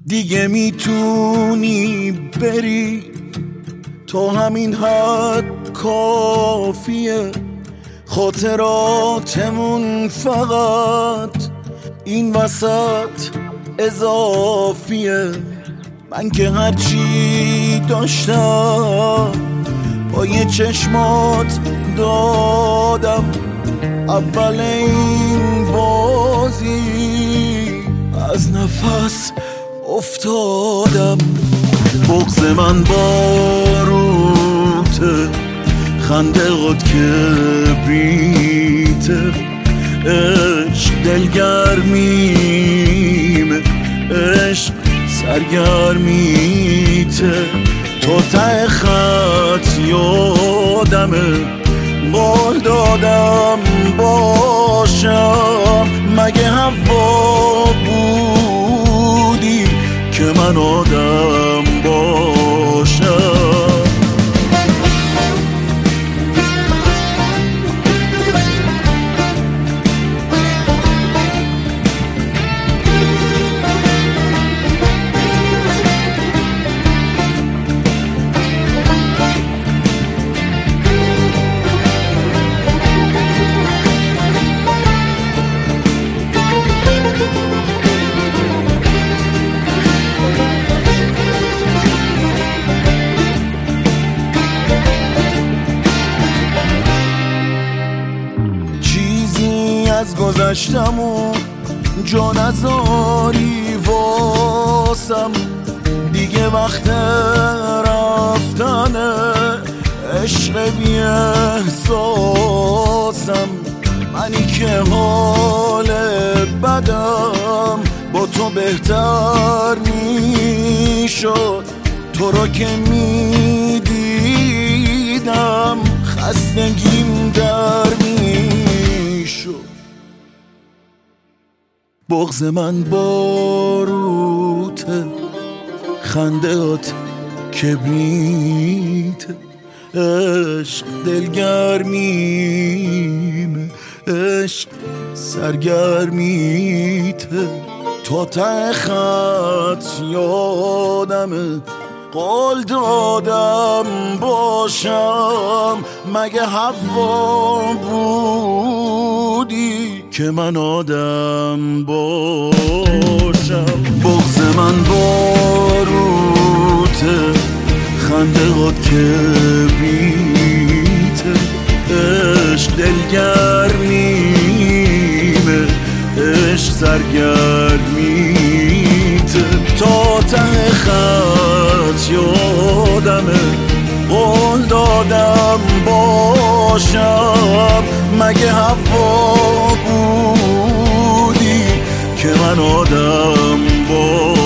دیگه میتونی بری، تو همین حد کافیه. خاطراتمون فقط این وسط اضافیه. من که هرچی داشتم با یه چشمات دادم، اول این بازی از نفس افتادم. بغض من باروته، خنده قد کبریته، عشق دلگرمیمه، عشق سرگرمیته. تو ته خط یادمه، قول دادم باشم. مگه هوا بودی که من آدم باشم؟ از گذشتمون جا نذاری واسم، دیگه وقت رفتنه، عشق بی احساسم. منی که حال بدم با تو بهتر میشد، تو رو که میدیدم خستگیم در میشد. بغض من باروته، خندهات کبریته، عشق دلگرمیمه، عشق سرگرمیته. تو ته خط یادمه، قول دادم باشم. مگه هوا بودی که من آدم باشم؟ بغض من باروته، خنده قد کبریته، عشق دلگرمیمه، عشق سرگرمیته. تا ته خط یادمه، قول دادم باشم. مگه هوا بودی که من آدم باشم؟